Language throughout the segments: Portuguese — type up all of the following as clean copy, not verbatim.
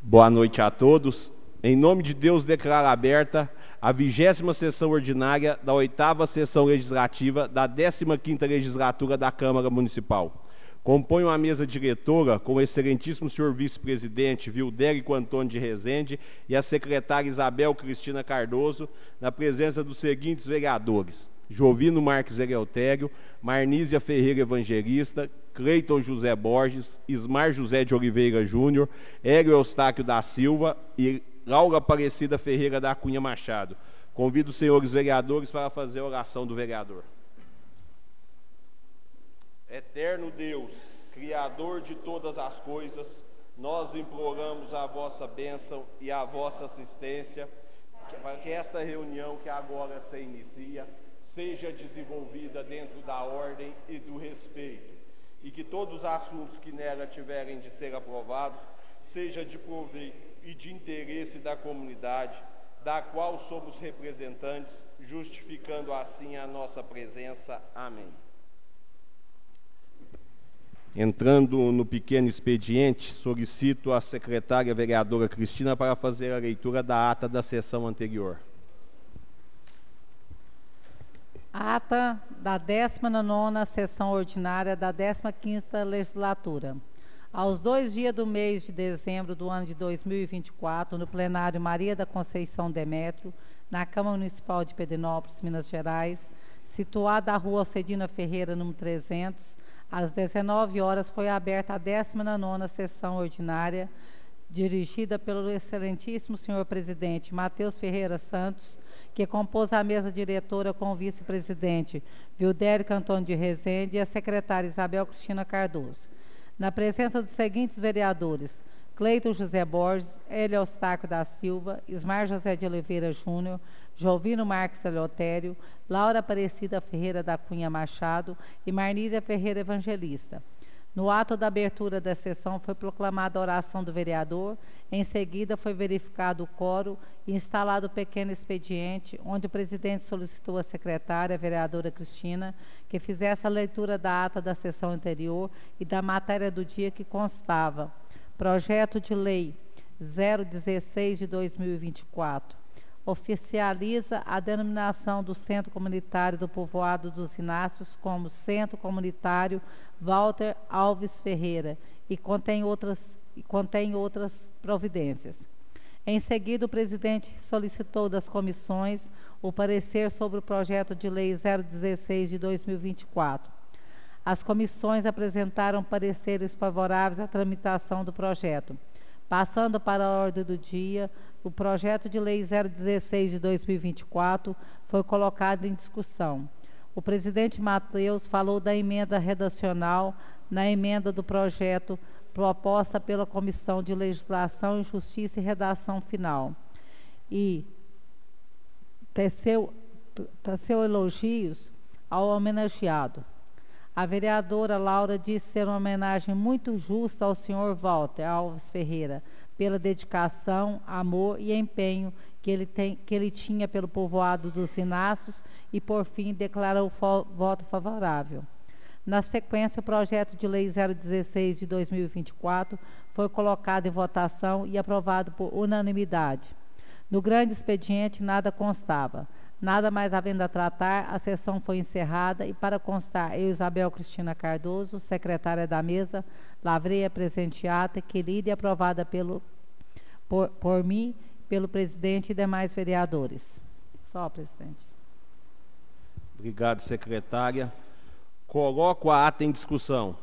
Boa noite a todos. Em nome de Deus, declaro aberta a 20ª sessão ordinária da 8ª sessão legislativa da 15ª legislatura da Câmara Municipal. Componho a mesa diretora com o excelentíssimo senhor vice-presidente Vildérico Antônio de Rezende e a secretária Isabel Cristina Cardoso, na presença dos seguintes vereadores: Jovino Marques Eleutério, Marnísia Ferreira Evangelista, Cleiton José Borges, Ismar José de Oliveira Júnior, Hélio Eustáquio da Silva e Laura Aparecida Ferreira da Cunha Machado. Convido os senhores vereadores para fazer a oração do vereador. Eterno Deus, Criador de todas as coisas, nós imploramos a vossa bênção e a vossa assistência para que esta reunião que agora se inicia seja desenvolvida dentro da ordem e do respeito, e que todos os assuntos que nela tiverem de ser aprovados seja de proveito e de interesse da comunidade, da qual somos representantes, justificando assim a nossa presença. Amém. Entrando no pequeno expediente, solicito a secretária vereadora Cristina para fazer a leitura da ata da sessão anterior. Ata da 19ª sessão ordinária da 15ª legislatura. Aos 2 dias do mês de dezembro do ano de 2024, no plenário Maria da Conceição Demétrio, na Câmara Municipal de Pedrinópolis, Minas Gerais, situada a Rua Alcedina Ferreira, número 300, às 19 horas, foi aberta a 19ª sessão ordinária, dirigida pelo excelentíssimo senhor presidente Matheus Ferreira Santos, que compôs a mesa diretora com o vice-presidente Vildérico Antônio de Rezende e a secretária Isabel Cristina Cardoso. Na presença dos seguintes vereadores: Cleiton José Borges, Hélio Eustáquio da Silva, Ismar José de Oliveira Júnior, Jovino Marques Eleutério, Laura Aparecida Ferreira da Cunha Machado e Marnísia Ferreira Evangelista. No ato da abertura da sessão foi proclamada a oração do vereador, em seguida foi verificado o quórum e instalado o pequeno expediente, onde o presidente solicitou à secretária, a vereadora Cristina, que fizesse a leitura da ata da sessão anterior e da matéria do dia que constava: Projeto de Lei 016 de 2024. Oficializa a denominação do Centro Comunitário do Povoado dos Inácios como Centro Comunitário Walter Alves Ferreira e contém outras providências. Em seguida, o presidente solicitou das comissões o parecer sobre o projeto de lei 016 de 2024. As comissões apresentaram pareceres favoráveis à tramitação do projeto. Passando para a ordem do dia, o projeto de lei 016 de 2024 foi colocado em discussão. O presidente Matheus falou da emenda redacional na emenda do projeto proposta pela Comissão de Legislação, Justiça e Redação Final. E teceu elogios ao homenageado. A vereadora Laura disse ser uma homenagem muito justa ao senhor Walter Alves Ferreira, pela dedicação, amor e empenho que ele tinha pelo povoado dos Inácios e, por fim, declarou voto favorável. Na sequência, o projeto de lei 016 de 2024 foi colocado em votação e aprovado por unanimidade. No grande expediente, nada constava. Nada mais havendo a tratar, a sessão foi encerrada e, para constar, eu, Isabel Cristina Cardoso, secretária da mesa, lavrei a presente ata, que lida e aprovada por mim, pelo presidente e demais vereadores. Só, presidente. Obrigado, secretária. Coloco a ata em discussão.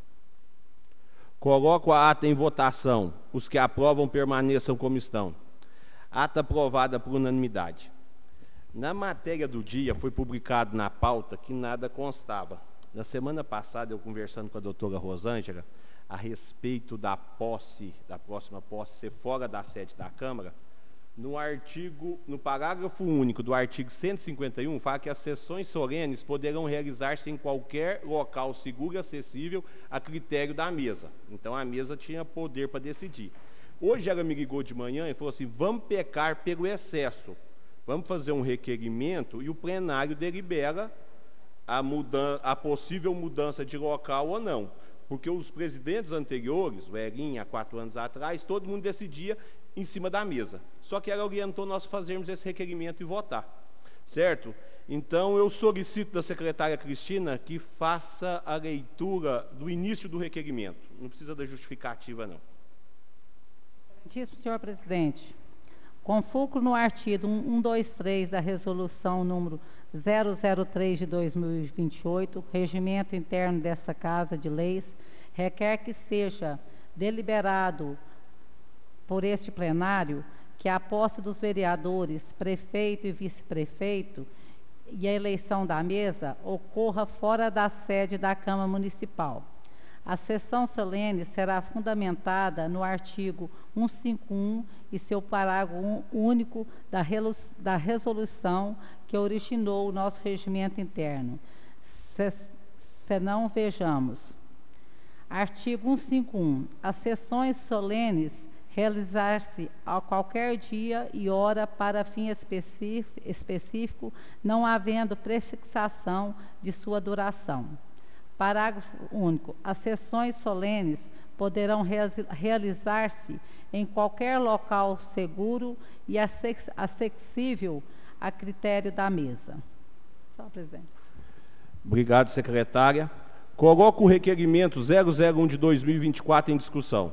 Coloco a ata em votação. Os que aprovam permaneçam como estão. Ata aprovada por unanimidade. Na matéria do dia, foi publicado na pauta que nada constava. Na semana passada, eu conversando com a doutora Rosângela, a respeito da próxima posse ser fora da sede da Câmara, no parágrafo único do artigo 151, fala que as sessões solenes poderão realizar-se em qualquer local seguro e acessível a critério da mesa. Então, a mesa tinha poder para decidir. Hoje, ela me ligou de manhã e falou assim: vamos pecar pelo excesso. Vamos fazer um requerimento e o plenário delibera a possível mudança de local ou não. porque os presidentes anteriores, o Erinho, há 4 anos atrás, todo mundo decidia em cima da mesa. Só que ela orientou nós fazermos esse requerimento e votar, certo? Então, eu solicito da secretária Cristina que faça a leitura do início do requerimento. Não precisa da justificativa, não. Excelentíssimo senhor presidente, com fulcro no artigo 123 da resolução número 003 de 2028, regimento interno desta Casa de Leis, requer que seja deliberado por este plenário que a posse dos vereadores, prefeito e vice-prefeito e a eleição da mesa ocorra fora da sede da Câmara Municipal. A sessão solene será fundamentada no artigo 151 e seu parágrafo único da resolução que originou o nosso regimento interno. Senão, vejamos. Artigo 151. As sessões solenes realizar-se a qualquer dia e hora para fim específico, não havendo prefixação de sua duração. Parágrafo único. As sessões solenes poderão realizar-se em qualquer local seguro e acessível a critério da mesa. Só, presidente. Obrigado, secretária. Coloco o requerimento 001 de 2024 em discussão.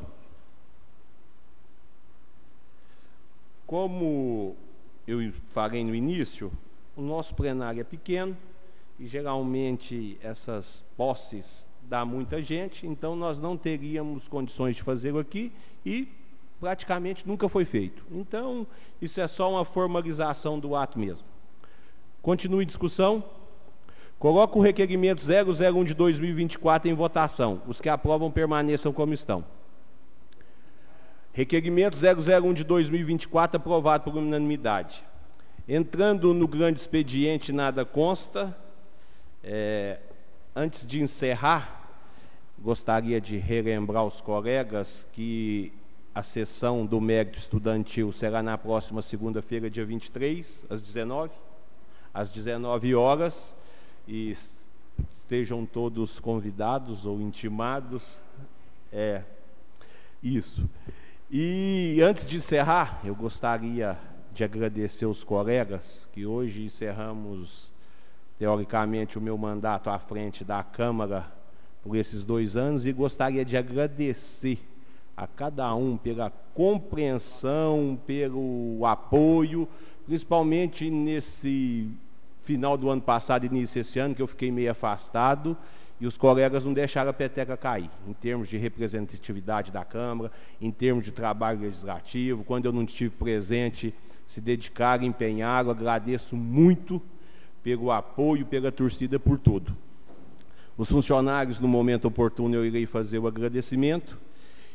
Como eu falei no início, o nosso plenário é pequeno e geralmente essas posses dá muita gente, então nós não teríamos condições de fazê-lo aqui e praticamente nunca foi feito. Então, isso é só uma formalização do ato mesmo. Continue discussão. Coloco o requerimento 001 de 2024 em votação. Os que aprovam permaneçam como estão. Requerimento 001 de 2024 aprovado por unanimidade. Entrando no grande expediente, nada consta. Antes de encerrar, gostaria de relembrar aos colegas que a sessão do mérito estudantil será na próxima segunda-feira, dia 23, às 19 horas, e estejam todos convidados ou intimados. Isso. E antes de encerrar, eu gostaria de agradecer os colegas, que hoje encerramos, teoricamente, o meu mandato à frente da Câmara por esses 2 anos, e gostaria de agradecer a cada um pela compreensão, pelo apoio, principalmente nesse final do ano passado e início desse ano, que eu fiquei meio afastado, e os colegas não deixaram a peteca cair, em termos de representatividade da Câmara, em termos de trabalho legislativo. Quando eu não estive presente, se dedicaram, empenharam. Agradeço muito pelo apoio, pela torcida, por tudo. Os funcionários, no momento oportuno, eu irei fazer o agradecimento.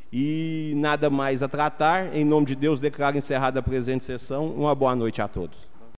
E nada mais a tratar. Em nome de Deus, declaro encerrada a presente sessão. Uma boa noite a todos.